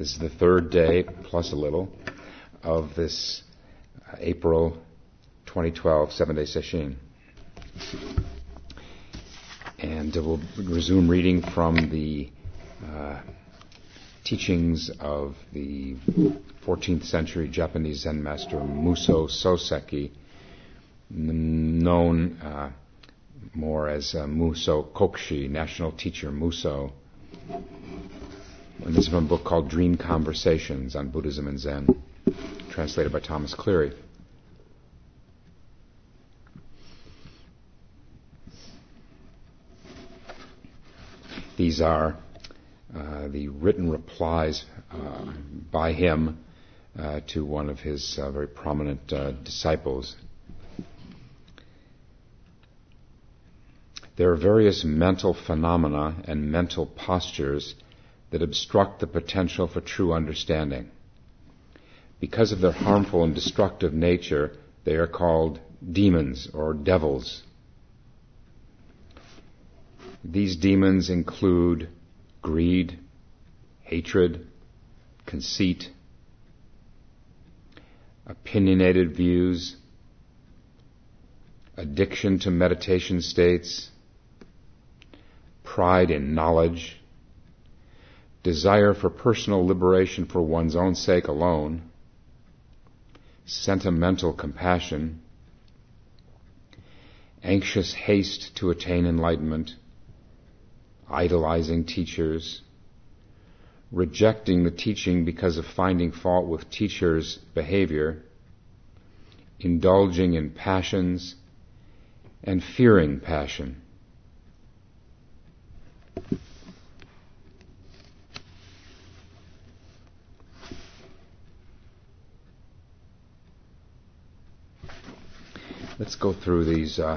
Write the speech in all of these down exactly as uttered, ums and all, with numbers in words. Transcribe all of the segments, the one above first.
This is the third day, plus a little, of this uh, April twenty twelve seven-day session. And uh, we'll resume reading from the uh, teachings of the fourteenth century Japanese Zen master Muso Soseki, known uh, more as uh, Muso Kokushi, National Teacher Muso. And this is from a book called Dream Conversations on Buddhism and Zen, translated by Thomas Cleary. These are uh, the written replies uh, by him uh, to one of his uh, very prominent uh, disciples. There are various mental phenomena and mental postures that obstruct the potential for true understanding. Because of their harmful and destructive nature, they are called demons or devils. These demons include greed, hatred, conceit, opinionated views, addiction to meditation states, pride in knowledge, desire for personal liberation for one's own sake alone, sentimental compassion, anxious haste to attain enlightenment, idolizing teachers, rejecting the teaching because of finding fault with teachers' behavior, indulging in passions, and fearing passion. Let's go through these uh,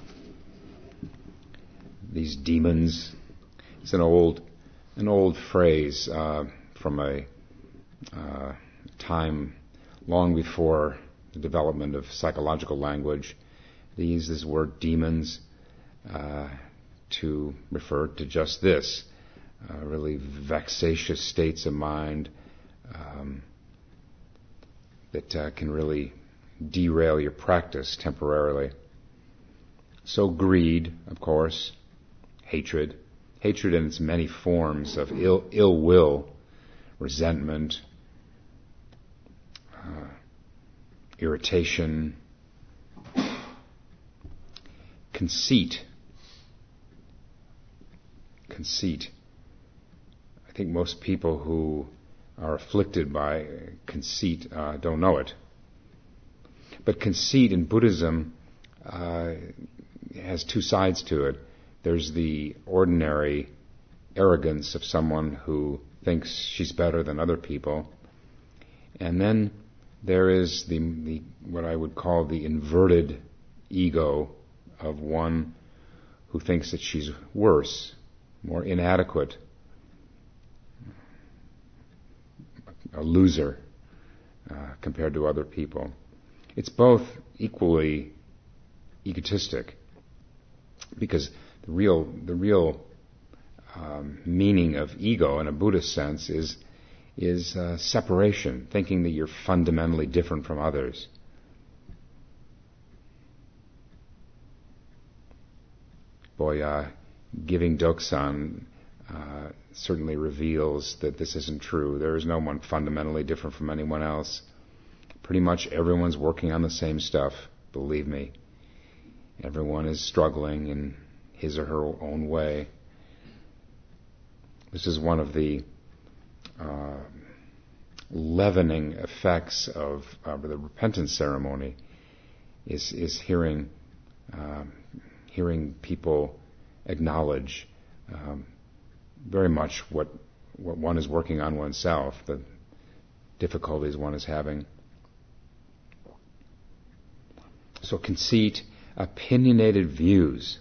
these demons. It's an old an old phrase uh, from a uh, time long before the development of psychological language. They use this word demons uh, to refer to just this, uh, really vexatious states of mind um, that uh, can really derail your practice temporarily. So greed, of course, hatred, hatred in its many forms of ill, ill will, resentment, uh, irritation, conceit. Conceit. I think most people who are afflicted by conceit uh, don't know it. But conceit in Buddhism uh, has two sides to it. There's the ordinary arrogance of someone who thinks she's better than other people. And then there is the, the what I would call the inverted ego of one who thinks that she's worse, more inadequate, a loser uh, compared to other people. It's both equally egotistic, because the real the real um, meaning of ego in a Buddhist sense is is uh, separation, thinking that you're fundamentally different from others. Boy, uh, giving Doksan uh, certainly reveals that this isn't true. There is no one fundamentally different from anyone else. Pretty much everyone's working on the same stuff, believe me. Everyone is struggling in his or her own way. This is one of the uh, leavening effects of uh, the repentance ceremony, is is hearing um, hearing people acknowledge um, very much what what one is working on oneself, the difficulties one is having. So conceit, opinionated views.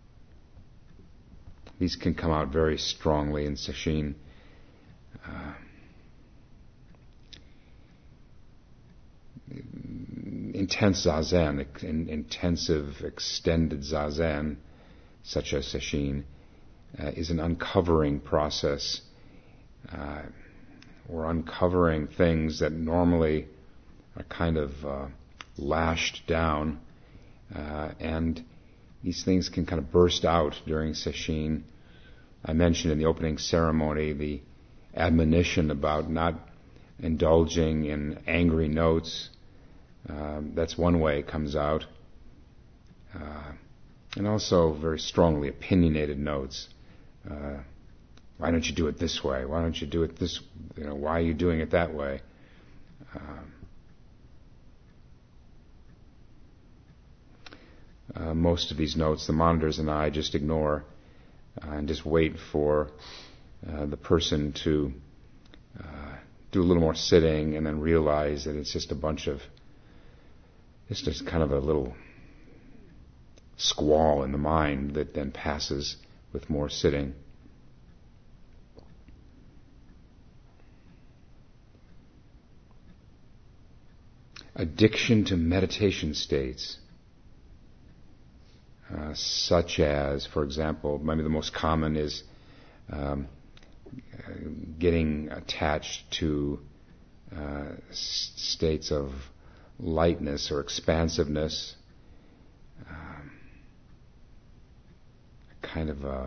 These can come out very strongly in Sesshin. Uh, intense zazen, in, intensive, extended zazen, such as Sesshin, uh, is an uncovering process uh, we're uncovering things that normally are kind of uh, lashed down, uh, and these things can kind of burst out during sesshin. I mentioned in the opening ceremony the admonition about not indulging in angry notes. Um, that's one way it comes out. Uh, and also very strongly opinionated notes. Uh, why don't you do it this way? Why don't you do it this, you know, why are you doing it that way? Um, uh, most of these notes, the monitors and I just ignore uh, and just wait for uh, the person to uh, do a little more sitting and then realize that it's just a bunch of, it's just kind of a little squall in the mind that then passes with more sitting. Addiction to meditation states, uh, such as, for example, maybe the most common is um, getting attached to uh, s- states of lightness or expansiveness, um, a kind of a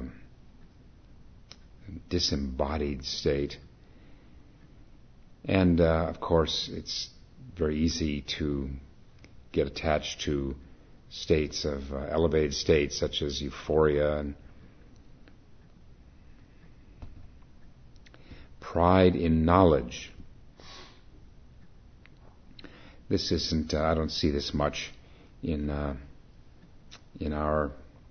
disembodied state. And uh, of course, it's very easy to get attached to states of uh, elevated states such as euphoria and pride in knowledge. This isn't, uh, I don't see this much in uh, in our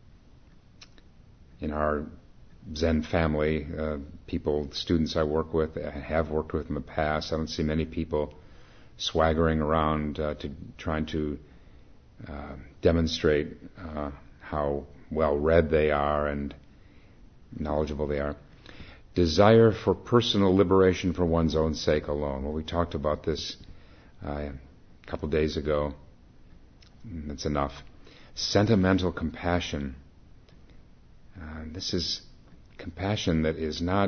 in our Zen family. Uh, people, students I work with, I have worked with in the past. I don't see many people swaggering around uh, to trying to uh, demonstrate uh, how well read they are and knowledgeable they are. Desire for personal liberation for one's own sake alone. Well, we talked about this uh, a couple days ago. That's enough. Sentimental compassion. Uh, this is compassion that is not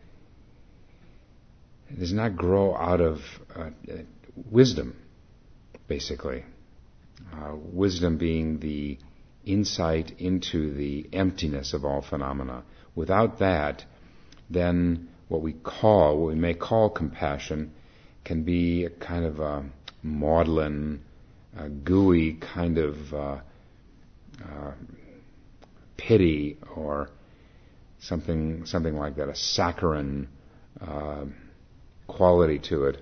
it does not grow out of uh, wisdom, basically. Uh, wisdom being the insight into the emptiness of all phenomena. Without that, then what we call, what we may call compassion, can be a kind of a maudlin, uh, gooey kind of uh, uh, pity or something, something like that, a saccharine uh, quality to it.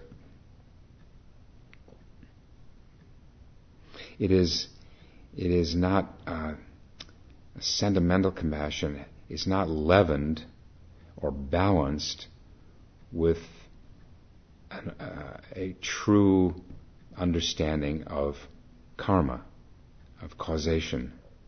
It is, it is not uh, sentimental compassion. It's not leavened or balanced with an, uh, a true understanding of karma, of causation.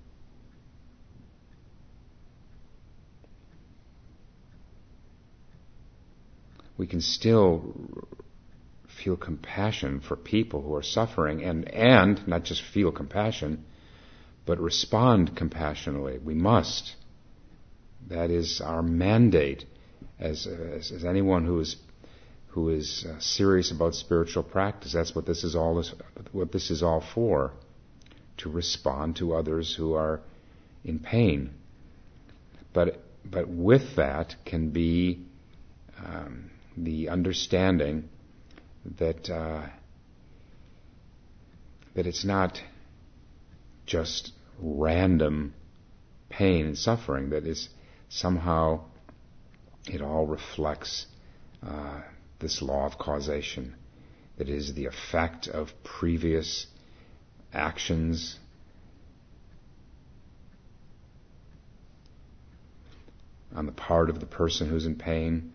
We can still feel compassion for people who are suffering and, and not just feel compassion, but respond compassionately. We must. That is our mandate as, as, as anyone who is who is uh, serious about spiritual practice. That's what this is all what this is all for, to respond to others who are in pain. But but with that can be um, the understanding that uh, that it's not just random pain and suffering, that is somehow it all reflects uh, this law of causation, that is the effect of previous actions on the part of the person who's in pain.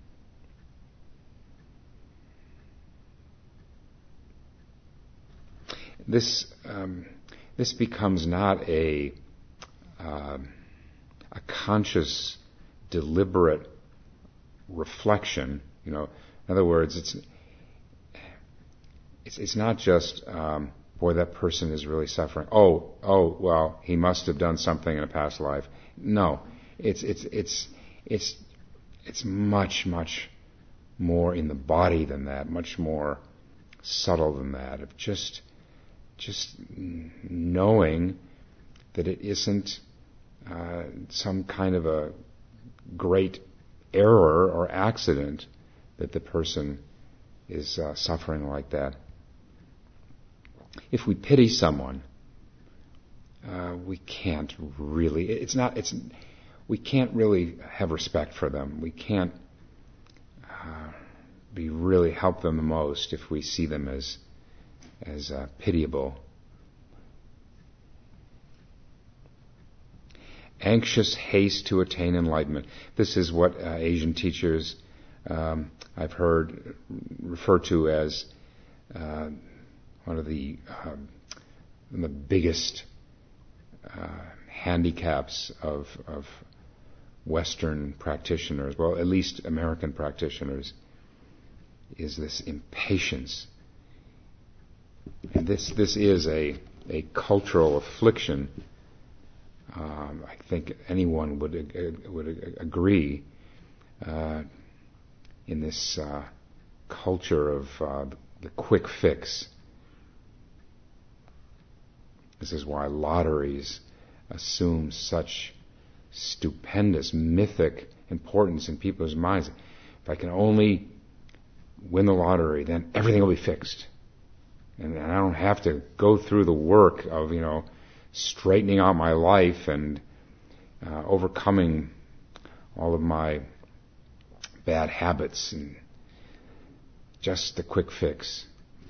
This um, this becomes not a uh, a conscious, deliberate reflection. You know, in other words, it's it's, it's not just um, boy, that person is really suffering. Oh, oh, well, he must have done something in a past life. No, it's it's it's it's it's much much more in the body than that, much more subtle than that, of just just knowing that it isn't uh, some kind of a great error or accident that the person is uh, suffering like that. If we pity someone, uh, we can't really, it's not, it's, we can't really have respect for them. We can't uh, be really help them the most if we see them as, as uh, pitiable. Anxious haste to attain enlightenment. This is what uh, Asian teachers um, I've heard refer to as uh, one of the um, the biggest uh, handicaps of of Western practitioners, well, at least American practitioners, is this impatience. And this this is a a cultural affliction. Um, I think anyone would uh, would agree uh, in this uh, culture of uh, the quick fix. This is why lotteries assume such stupendous, mythic importance in people's minds. If I can only win the lottery, then everything will be fixed, and, and I don't have to go through the work of, you know, straightening out my life and uh, overcoming all of my bad habits, and just the quick fix.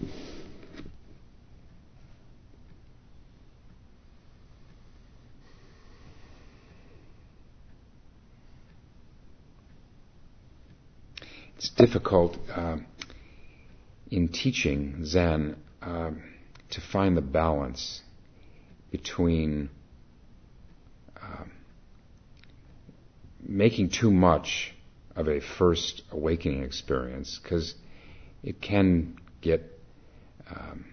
It's difficult uh, in teaching Zen uh, to find the balance between uh, making too much of a first awakening experience, because it can get um,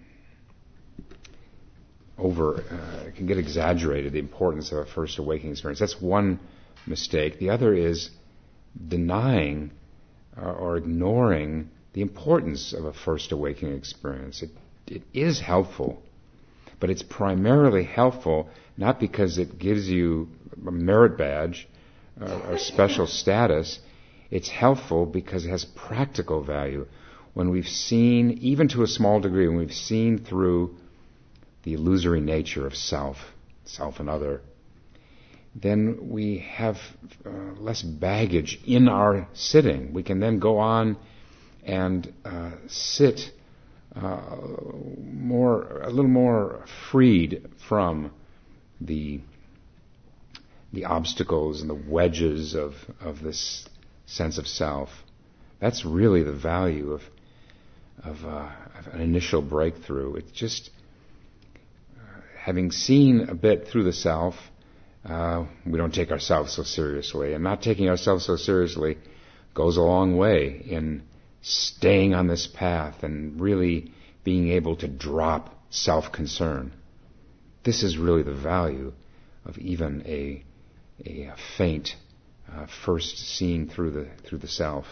over, uh, it can get exaggerated, the importance of a first awakening experience. That's one mistake. The other is denying uh, or ignoring the importance of a first awakening experience. It, it is helpful. But it's primarily helpful not because it gives you a merit badge uh, or special status. It's helpful because it has practical value. When we've seen, even to a small degree, when we've seen through the illusory nature of self, self and other, then we have uh, less baggage in our sitting. We can then go on and uh, sit Uh, more, a little more freed from the the obstacles and the wedges of of this sense of self. That's really the value of of, uh, of an initial breakthrough. It's just uh, having seen a bit through the self, uh, we don't take ourselves so seriously, and not taking ourselves so seriously goes a long way in staying on this path and really being able to drop self-concern. This is really the value of even a, a faint uh, first seeing through the through the self.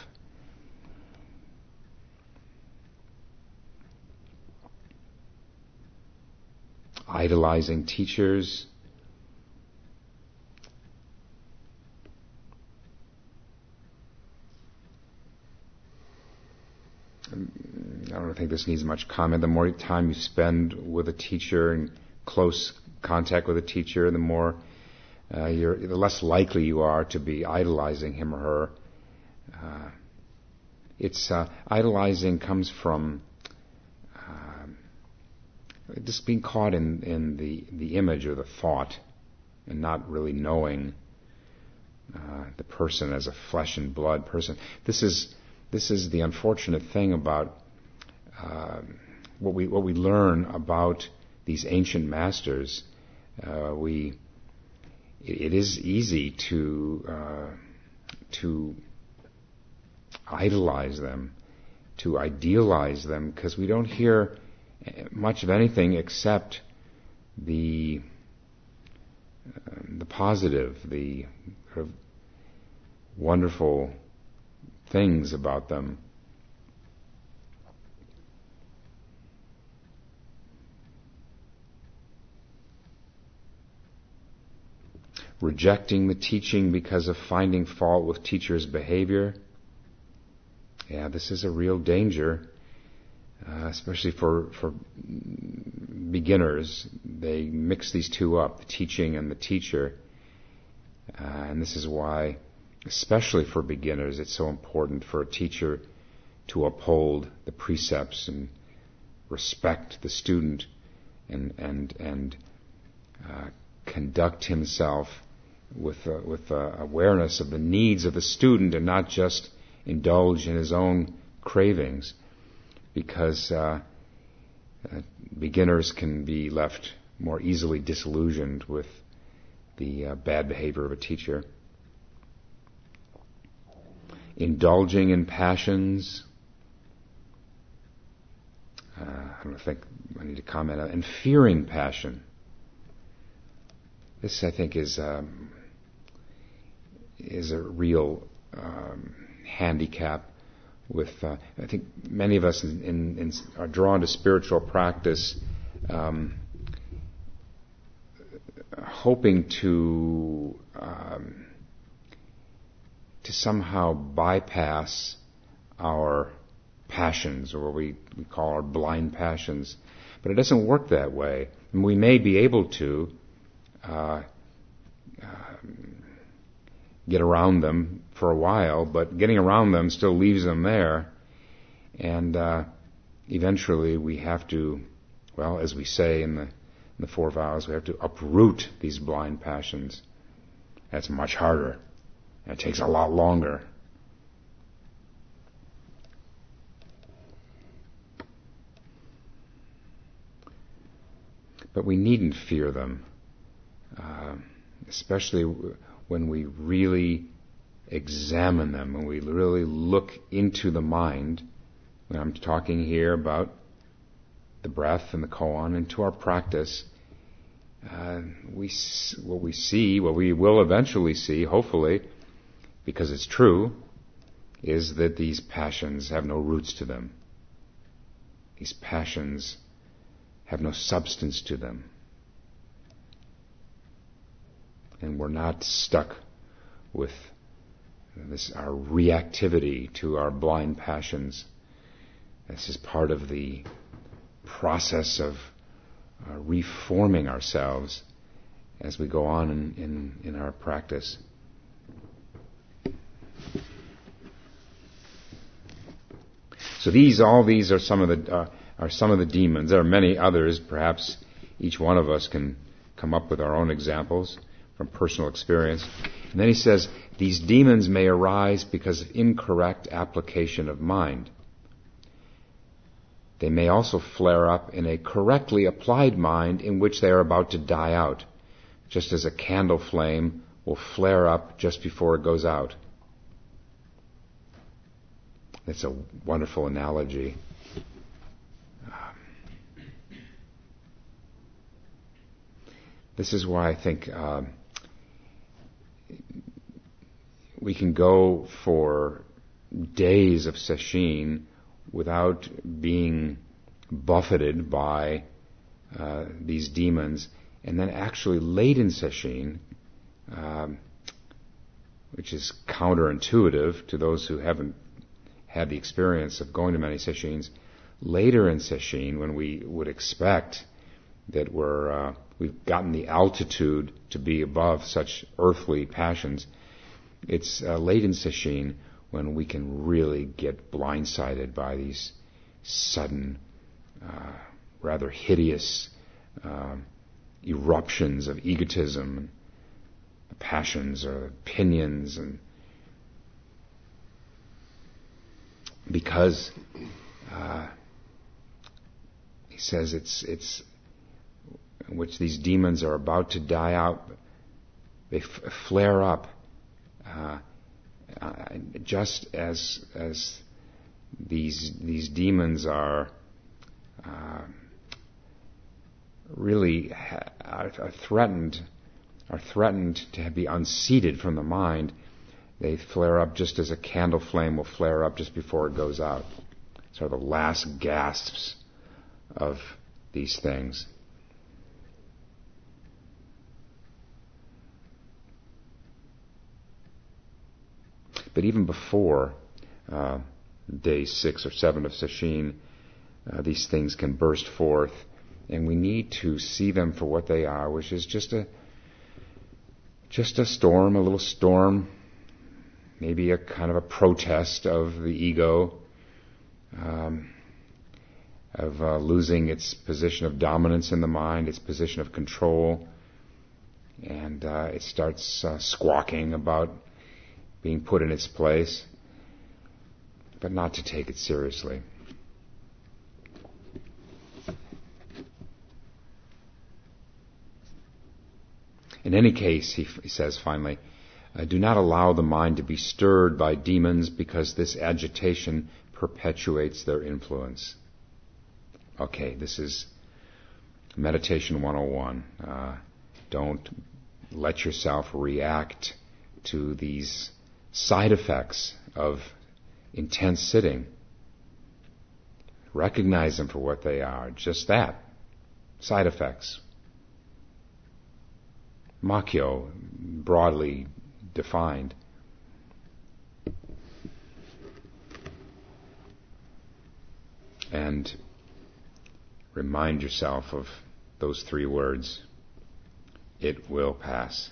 Idolizing teachers. I don't think this needs much comment. The more time you spend with a teacher, in close contact with a teacher, the more uh, you're, the less likely you are to be idolizing him or her. Uh, it's uh, idolizing comes from uh, just being caught in, in the, the image or the thought, and not really knowing uh, the person as a flesh and blood person. This is This is the unfortunate thing about uh, what we what we learn about these ancient masters. Uh, we it, it is easy to uh, to idolize them, to idealize them, because we don't hear much of anything except the uh, the positive, the sort of wonderful things about them. rejecting the teaching because of finding fault with teacher's behavior. Yeah, this is a real danger, uh, especially for for beginners. They mix these two up, the teaching and the teacher. Uh, and this is why, especially for beginners, it's so important for a teacher to uphold the precepts and respect the student and and and uh, conduct himself with uh, with uh, awareness of the needs of the student and not just indulge in his own cravings, because uh, uh, beginners can be left more easily disillusioned with the uh, bad behavior of a teacher. Indulging in passions. Uh, I don't think I need to comment on, and fearing passion. This, I think, is um, is a real um, handicap. With uh, I think many of us in, in, in are drawn to spiritual practice, um, hoping to um, to somehow bypass our passions, or what we, we call our blind passions. But it doesn't work that way. And we may be able to uh, uh, get around them for a while, but getting around them still leaves them there. And uh, eventually we have to, well, as we say in the, in the Four Vows, we have to uproot these blind passions. That's much harder. And it takes a lot longer. But we needn't fear them, uh, especially w- when we really examine them, when we really look into the mind. When I'm talking here about the breath and the koan, into our practice, uh, we s- what we see, what we will eventually see, hopefully, because it's true, is that these passions have no roots to them. These passions have no substance to them. And we're not stuck with this, our reactivity to our blind passions. This is part of the process of uh, reforming ourselves as we go on in, in, in our practice. So these, all these are some of the uh, are some of the demons. There are many others. Perhaps each one of us can come up with our own examples from personal experience. And then he says, these demons may arise because of incorrect application of mind. They may also flare up in a correctly applied mind in which they are about to die out, just as a candle flame will flare up just before it goes out. That's a wonderful analogy. This is why I think uh, we can go for days of sesshin without being buffeted by uh, these demons, and then actually late in sesshin, um, which is counterintuitive to those who haven't had the experience of going to many sesshins, later in sesshin, when we would expect that we're uh, we've gotten the altitude to be above such earthly passions, it's uh, late in sesshin when we can really get blindsided by these sudden, uh, rather hideous uh, eruptions of egotism, and passions or opinions, and because uh, he says it's it's in which these demons are about to die out, they f- flare up uh, uh, just as as these these demons are uh, really ha- are, are threatened are threatened to be unseated from the mind. They flare up just as a candle flame will flare up just before it goes out. Sort of the last gasps of these things. But even before uh, day six or seven of Sesshin, uh, these things can burst forth, and we need to see them for what they are, which is just a just a storm, a little storm, maybe a kind of a protest of the ego, um, of uh, losing its position of dominance in the mind, its position of control, and uh, it starts uh, squawking about being put in its place, but not to take it seriously. In any case, he, f- he says finally, uh, do not allow the mind to be stirred by demons, because this agitation perpetuates their influence. Okay, this is Meditation one oh one. Uh, don't let yourself react to these side effects of intense sitting. Recognize them for what they are. Just that. Side effects. Makyo, broadly defined. And remind yourself of those three words. It will pass.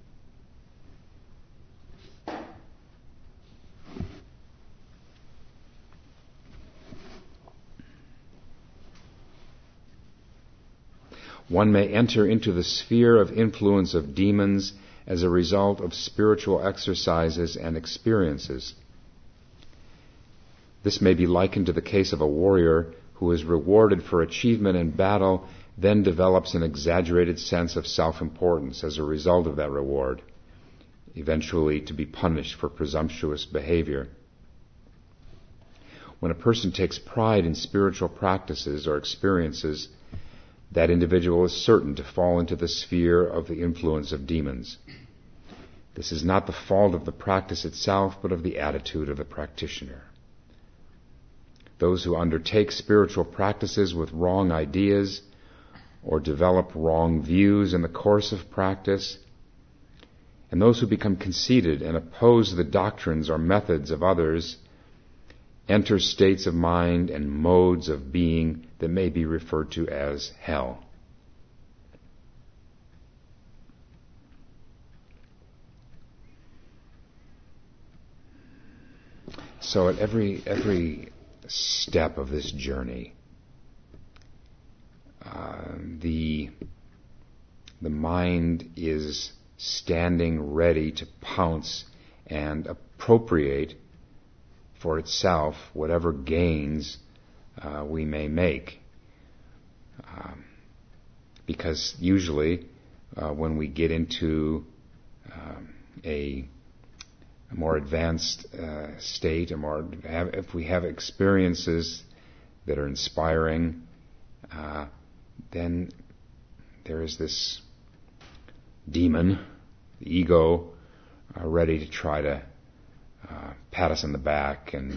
One may enter into the sphere of influence of demons as a result of spiritual exercises and experiences. This may be likened to the case of a warrior who is rewarded for achievement in battle, then develops an exaggerated sense of self-importance as a result of that reward, eventually to be punished for presumptuous behavior. When a person takes pride in spiritual practices or experiences, that individual is certain to fall into the sphere of the influence of demons. This is not the fault of the practice itself, but of the attitude of the practitioner. Those who undertake spiritual practices with wrong ideas or develop wrong views in the course of practice, and those who become conceited and oppose the doctrines or methods of others, enter states of mind and modes of being that may be referred to as hell. So at every every step of this journey, uh, the the mind is standing ready to pounce and appropriate for itself whatever gains uh, we may make. Um, because usually uh, when we get into um, a, a more advanced uh, state, a more have, if we have experiences that are inspiring, uh, then there is this demon, the ego, uh, ready to try to Uh, pat us on the back and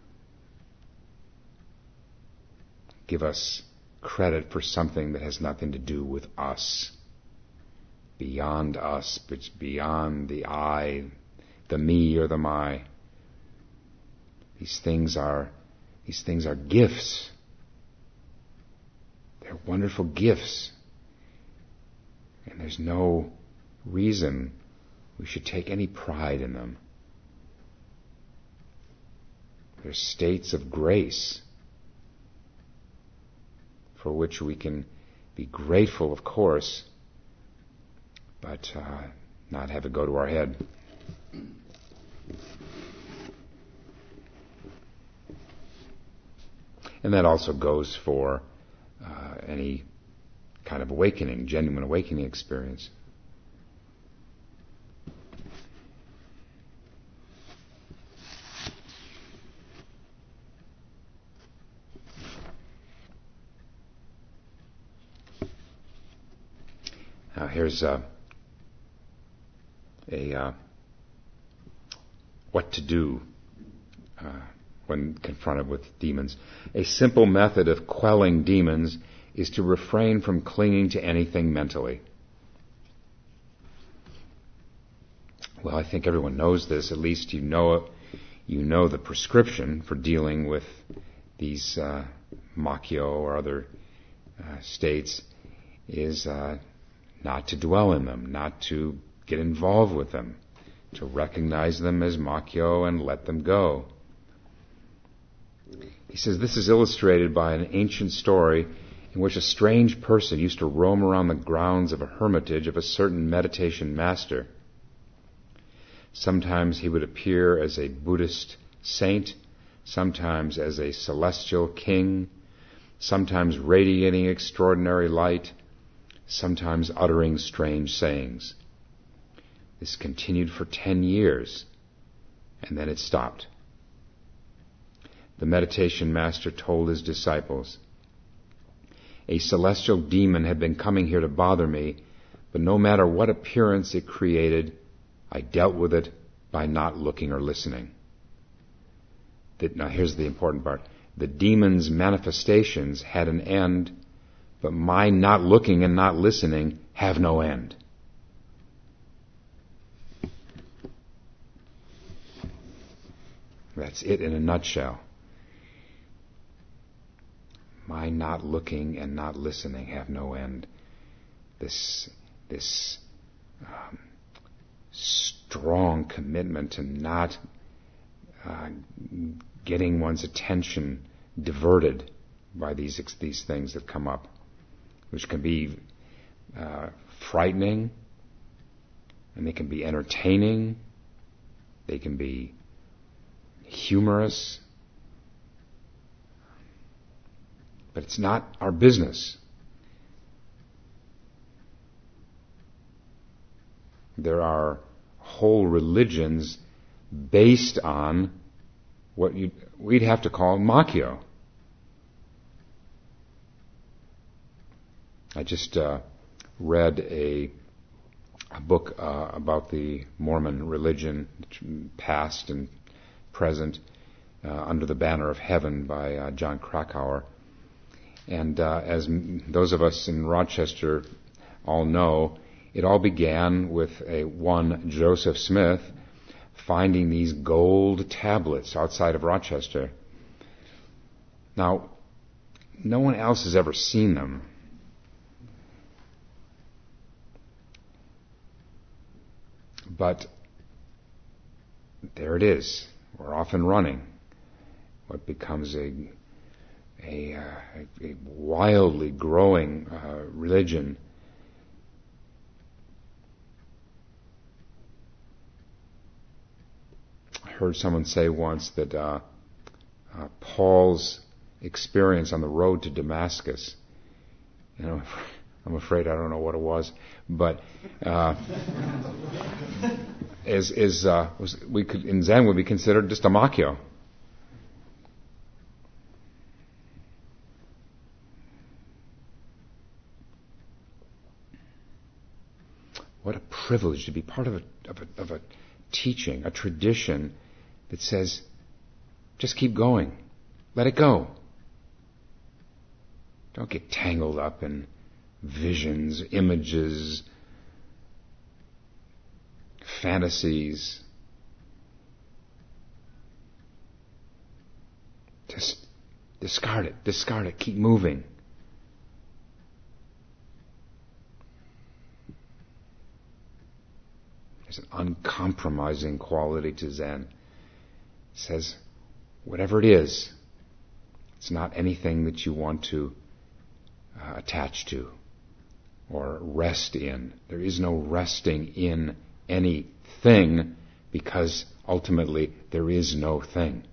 give us credit for something that has nothing to do with us, beyond us, but beyond the I, the me or the my. These things are these things are gifts. They're wonderful gifts, and there's no reason we should take any pride in them. They're states of grace for which we can be grateful, of course, but uh, not have it go to our head. And that also goes for uh, any kind of awakening, genuine awakening experience. Now here's uh, a uh, what to do uh, when confronted with demons. A simple method of quelling demons is to refrain from clinging to anything mentally. Well, I think everyone knows this. At least you know you know the prescription for dealing with these uh, makyo or other uh, states is uh, not to dwell in them, not to get involved with them, to recognize them as makyo and let them go. He says this is illustrated by an ancient story in which a strange person used to roam around the grounds of a hermitage of a certain meditation master. Sometimes he would appear as a Buddhist saint, sometimes as a celestial king, sometimes radiating extraordinary light, sometimes uttering strange sayings. This continued for ten years, and then it stopped. The meditation master told his disciples, "A celestial demon had been coming here to bother me, but no matter what appearance it created, I dealt with it by not looking or listening." That, now here's the important part. The demon's manifestations had an end, but my not looking and not listening have no end. That's it in a nutshell. My not looking and not listening have no end. This, this um, strong commitment to not uh, getting one's attention diverted by these these things that come up, which can be uh, frightening, and they can be entertaining, they can be humorous, but it's not our business. There are whole religions based on what you, we'd have to call makyo. I just uh, read a, a book uh, about the Mormon religion, past and present, uh, under the banner of heaven by uh, John Krakauer. And uh, as m- those of us in Rochester all know, it all began with a one Joseph Smith finding these gold tablets outside of Rochester. Now, no one else has ever seen them. But there it is. We're off and running. What becomes a a, uh, a wildly growing uh, religion. I heard someone say once that uh, uh, Paul's experience on the road to Damascus, you know, I'm afraid I don't know what it was, but uh, is is uh, was, we could in Zen would be considered just a makyo. What a privilege to be part of a, of a, of a teaching, a tradition that says, just keep going. Let it go. Don't get tangled up in visions, images, fantasies. Just discard it, discard it, keep moving. There's an uncompromising quality to Zen. It says, whatever it is, it's not anything that you want to uh, attach to or rest in. There is no resting in anything because ultimately there is no thing.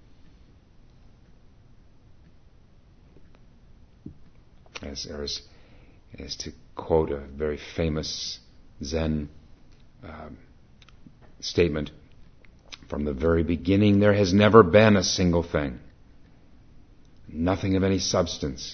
As, as, as to quote a very famous Zen Uh, statement, from the very beginning there has never been a single thing, nothing of any substance.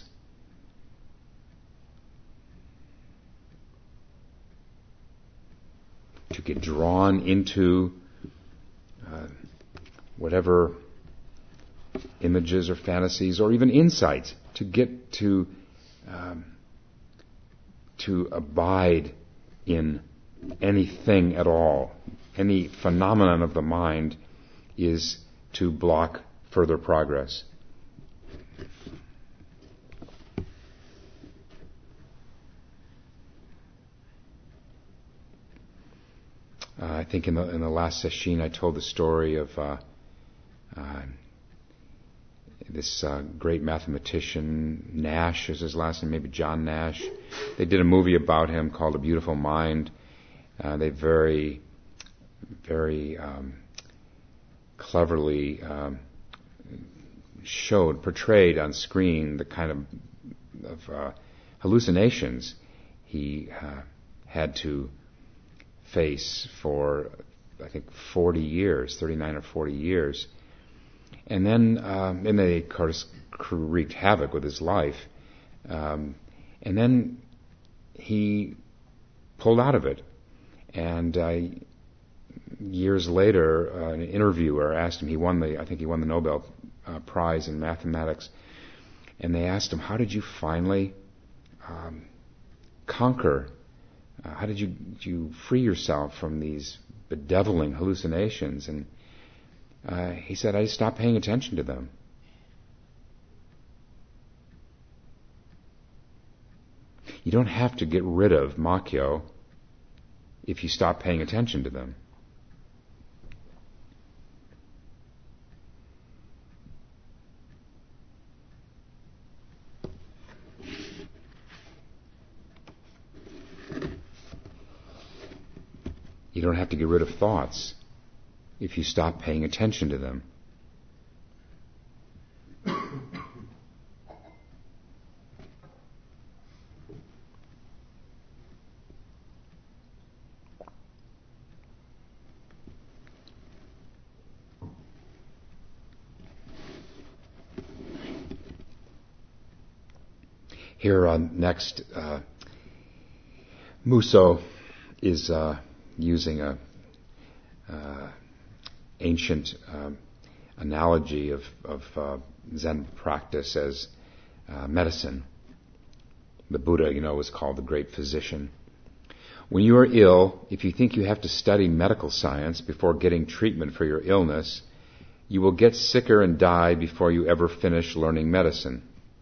To get drawn into uh, whatever images or fantasies or even insights, to get to um, to abide in anything at all, any phenomenon of the mind, is to block further progress. Uh, I think in the in the last session I told the story of uh, uh, this uh, great mathematician, Nash is his last name, maybe John Nash. They did a movie about him called A Beautiful Mind. Uh, they very, very um, cleverly um, showed, portrayed on screen the kind of, of uh, hallucinations he uh, had to face for, I think, forty years, thirty-nine or forty years. And then, um, and they, of course, wreaked havoc with his life. Um, and then he pulled out of it. And uh, years later, uh, an interviewer asked him, he won the, I think he won the Nobel uh, Prize in mathematics. And they asked him, how did you finally um, conquer, uh, how did you, did you free yourself from these bedeviling hallucinations? And Uh, he said, I stopped paying attention to them. You don't have to get rid of Makyo if you stop paying attention to them. You don't have to get rid of thoughts if you stop paying attention to them. Here uh, next, uh, Muso is uh, using a uh, ancient um, analogy of, of uh, Zen practice as uh, medicine. The Buddha, you know, was called the great physician. When you are ill, if you think you have to study medical science before getting treatment for your illness, you will get sicker and die before you ever finish learning medicine.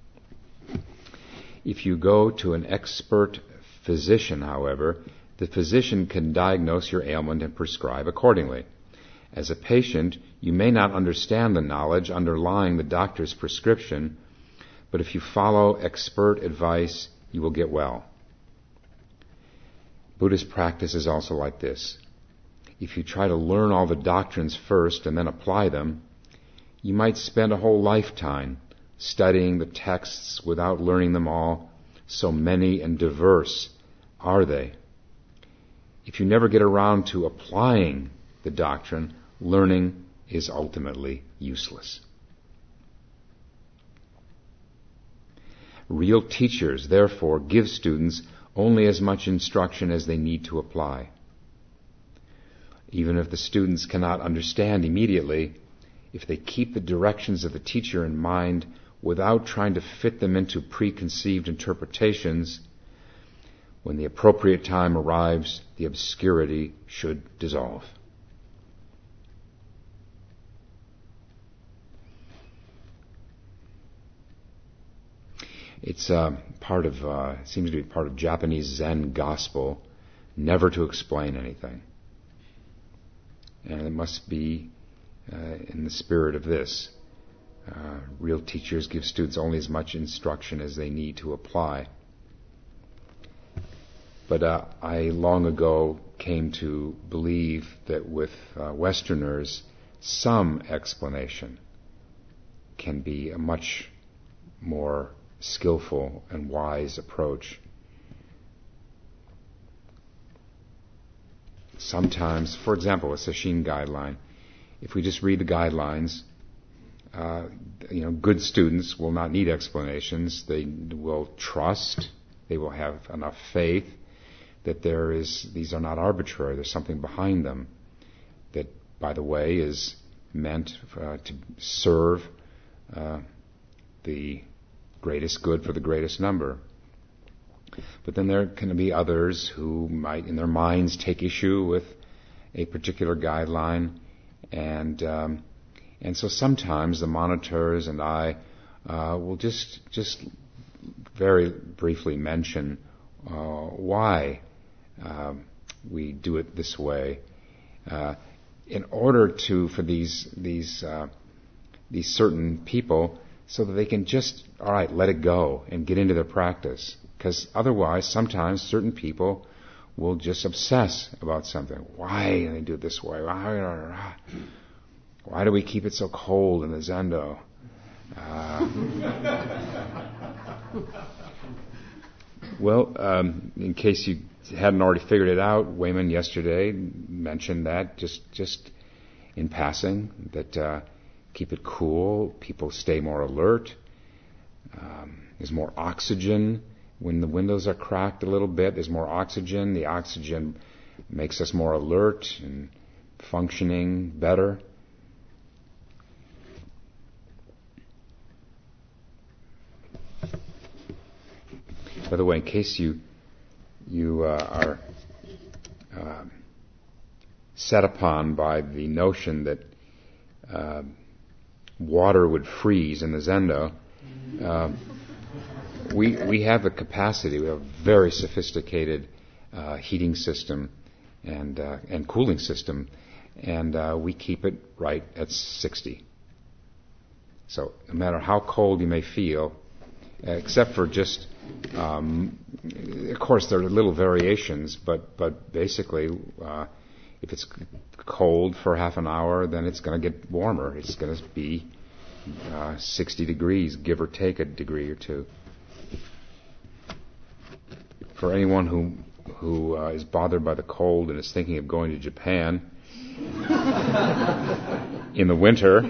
If you go to an expert physician, however, the physician can diagnose your ailment and prescribe accordingly. As a patient, you may not understand the knowledge underlying the doctor's prescription, but if you follow expert advice, you will get well. Buddhist practice is also like this. If you try to learn all the doctrines first and then apply them, you might spend a whole lifetime studying the texts without learning them all. So many and diverse are they. If you never get around to applying the doctrine, learning is ultimately useless. Real teachers, therefore, give students only as much instruction as they need to apply. Even if the students cannot understand immediately, if they keep the directions of the teacher in mind without trying to fit them into preconceived interpretations, when the appropriate time arrives, the obscurity should dissolve. It's uh, part of, uh, it seems to be part of Japanese Zen gospel, never to explain anything. And it must be uh, in the spirit of this. Uh, real teachers give students only as much instruction as they need to apply. But uh, I long ago came to believe that with uh, Westerners, some explanation can be a much more skillful and wise approach. Sometimes, for example, a Sesshin guideline, if we just read the guidelines, uh, you know, good students will not need explanations. They will trust, they will have enough faith that there is, these are not arbitrary, there's something behind them that, by the way, is meant uh, to serve uh, the greatest good for the greatest number. But then there can be others who might, in their minds, take issue with a particular guideline, and um, And so sometimes the monitors and I uh, will just just very briefly mention uh, why uh, we do it this way, uh, in order to for these these uh, these certain people, so that they can just all right let it go and get into their practice. Because otherwise, sometimes certain people will just obsess about something. Why do they do it this way? Why, why do we keep it so cold in the Zendo? Uh, well, um, in case you hadn't already figured it out, Wayman yesterday mentioned that just just in passing, that uh, keep it cool, people stay more alert, um, there's more oxygen. When the windows are cracked a little bit, there's more oxygen. The oxygen makes us more alert and functioning better. By the way, in case you you uh, are uh, set upon by the notion that uh, water would freeze in the Zendo, uh, We we have a capacity. We have a very sophisticated uh, heating system and uh, and cooling system, and uh, we keep it right at sixty. So no matter how cold you may feel, except for just, um, of course there are little variations, but but basically, uh, if it's cold for half an hour, then it's going to get warmer. It's going to be uh, sixty degrees, give or take a degree or two. For anyone who who uh, is bothered by the cold and is thinking of going to Japan in the winter,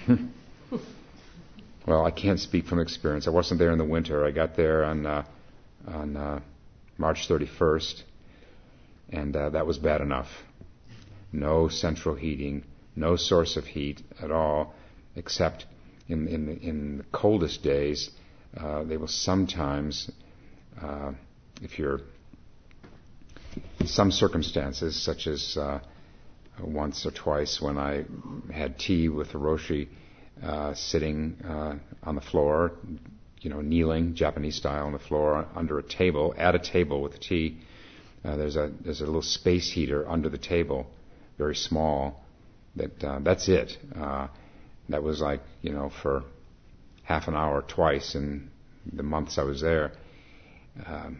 well, I can't speak from experience. I wasn't there in the winter. I got there on uh, on uh, March thirty-first, and uh, that was bad enough. No central heating, no source of heat at all, except in in the, in the coldest days, uh, they will sometimes. Uh, If you're in some circumstances, such as uh, once or twice when I had tea with Hiroshi uh, sitting uh, on the floor, you know, kneeling, Japanese style, on the floor under a table, at a table with tea. Uh, there's a there's a little space heater under the table, very small. That uh, that's it. Uh, that was like, you know, for half an hour twice in the months I was there. Um,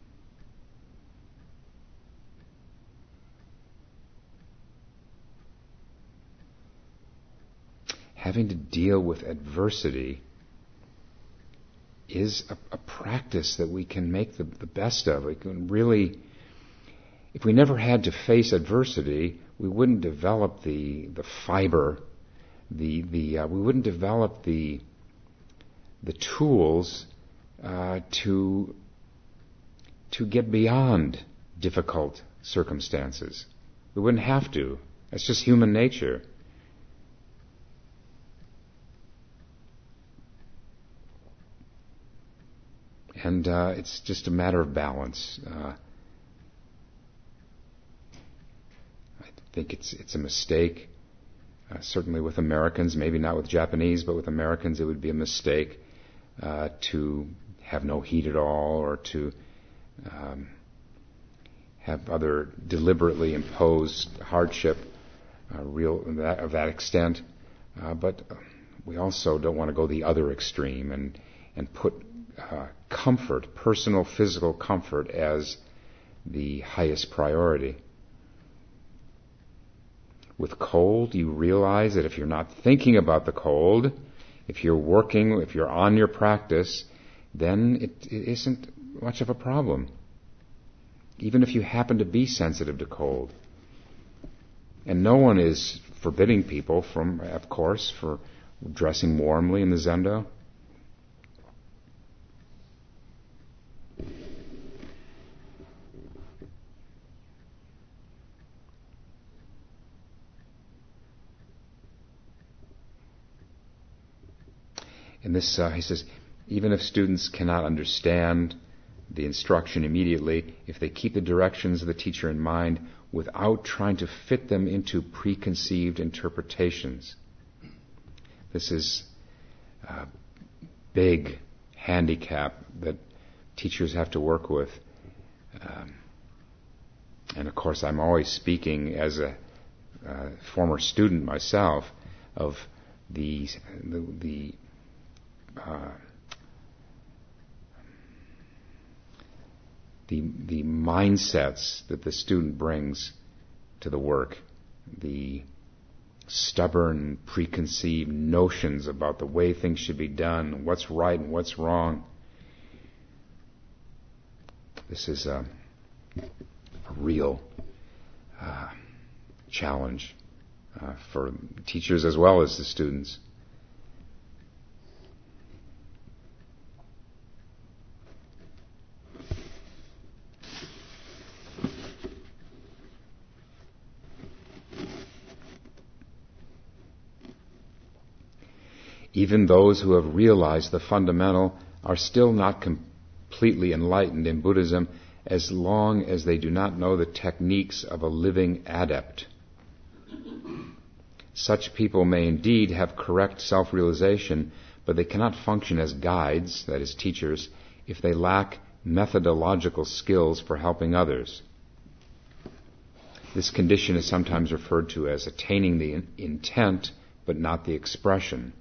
Having to deal with adversity is a, a practice that we can make the, the best of. We can really, if we never had to face adversity, we wouldn't develop the the fiber, the the uh, we wouldn't develop the the tools uh, to to get beyond difficult circumstances. We wouldn't have to. That's just human nature. And uh, it's just a matter of balance. Uh, I think it's it's a mistake, uh, certainly with Americans, maybe not with Japanese, but with Americans it would be a mistake uh, to have no heat at all, or to um, have other deliberately imposed hardship uh, real of that, of that extent. Uh, but we also don't want to go the other extreme and, and put Uh, comfort, personal physical comfort, as the highest priority. With cold, you realize that if you're not thinking about the cold, if you're working, if you're on your practice, then it, it isn't much of a problem. Even if you happen to be sensitive to cold. And no one is forbidding people from, of course, for dressing warmly in the Zendo. And this, uh, he says, even if students cannot understand the instruction immediately, if they keep the directions of the teacher in mind without trying to fit them into preconceived interpretations. This is a big handicap that teachers have to work with. Um, and of course, I'm always speaking as a uh, former student myself of the the, the uh, the the mindsets that the student brings to the work, the stubborn, preconceived notions about the way things should be done, what's right and what's wrong. This is a, a real uh, challenge uh, for teachers as well as the students. Even those who have realized the fundamental are still not completely enlightened in Buddhism as long as they do not know the techniques of a living adept. Such people may indeed have correct self-realization, but they cannot function as guides, that is, teachers, if they lack methodological skills for helping others. This condition is sometimes referred to as attaining the in- intent, but not the expression.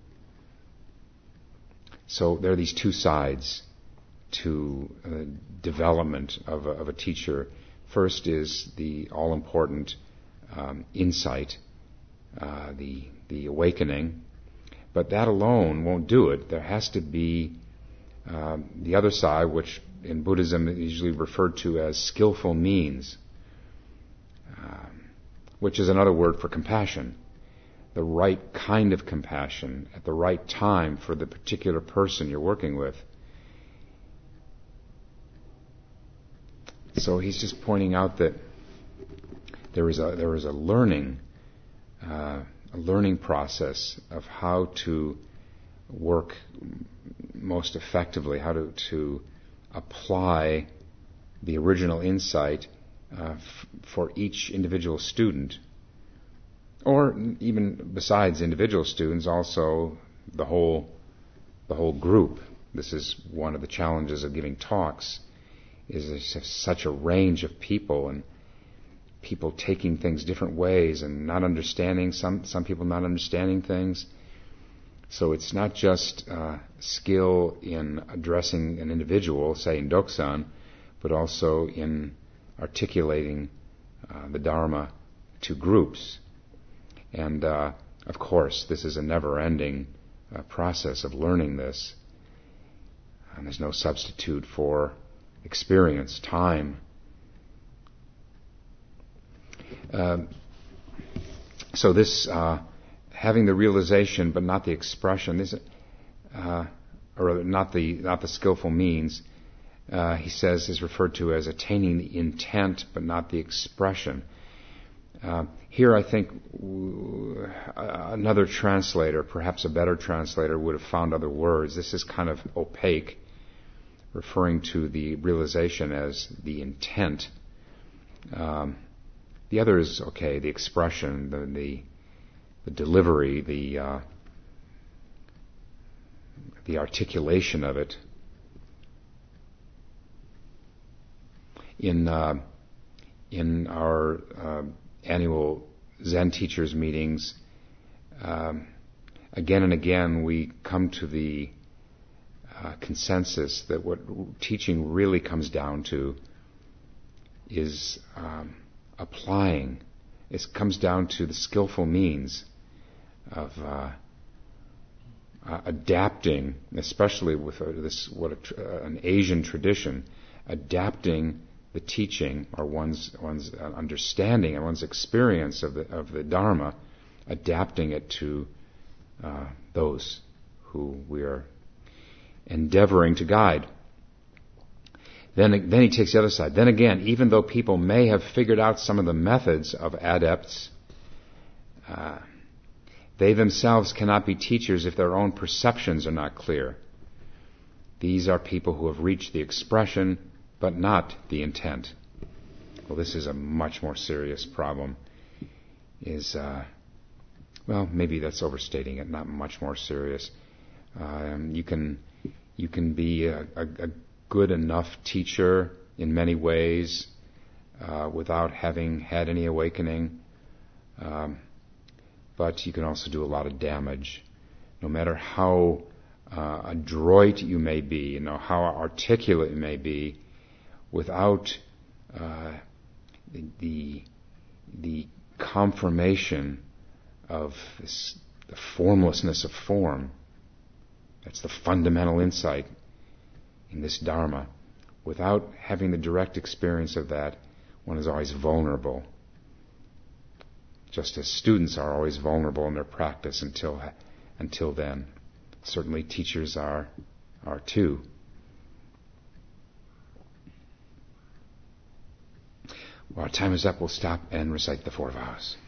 So there are these two sides to uh, development of a, of a teacher. First is the all-important um, insight, uh, the the awakening, but that alone won't do it. There has to be um, the other side, which in Buddhism is usually referred to as skillful means, um, which is another word for compassion. The right kind of compassion at the right time for the particular person you're working with. So he's just pointing out that there is a there is a learning uh, a learning process of how to work most effectively, how to to apply the original insight uh, f- for each individual student. Or even besides individual students, also the whole the whole group. This is one of the challenges of giving talks, is there's such a range of people and people taking things different ways and not understanding, some some people not understanding things. So it's not just uh, skill in addressing an individual, say in Doksan, but also in articulating uh, the Dharma to groups. And, uh, of course, this is a never-ending uh, process of learning this. And there's no substitute for experience, time. Uh, so this, uh, having the realization but not the expression, this, uh, or not the not the skillful means, uh, he says, is referred to as attaining the intent but not the expression. Uh, here I think w- another translator, perhaps a better translator, would have found other words. This is kind of opaque, referring to the realization as the intent. Um, the other is, okay, the expression, the the, the delivery, the uh, the articulation of it. In uh, in our uh, annual Zen teachers meetings, um, again and again we come to the uh, consensus that what teaching really comes down to is um, applying. It comes down to the skillful means of uh, uh, adapting, especially with uh, this what a, uh, an Asian tradition, adapting the teaching or one's one's understanding and one's experience of the of the Dharma, adapting it to uh, those who we are endeavoring to guide. Then, then he takes the other side. Then again, even though people may have figured out some of the methods of adepts, uh, they themselves cannot be teachers if their own perceptions are not clear. These are people who have reached the expression, but not the intent. Well, this is a much more serious problem, is uh, well, maybe that's overstating it, not much more serious. Um, you can you can be a, a, a good enough teacher in many ways uh, without having had any awakening, um, but you can also do a lot of damage. No matter how uh, adroit you may be, you know, how articulate you may be, without uh, the, the the confirmation of this, the formlessness of form. That's the fundamental insight in this Dharma. Without having the direct experience of that, one is always vulnerable. Just as students are always vulnerable in their practice until until then. Certainly teachers are are too. Well, our time is up. We'll stop and recite the four vows.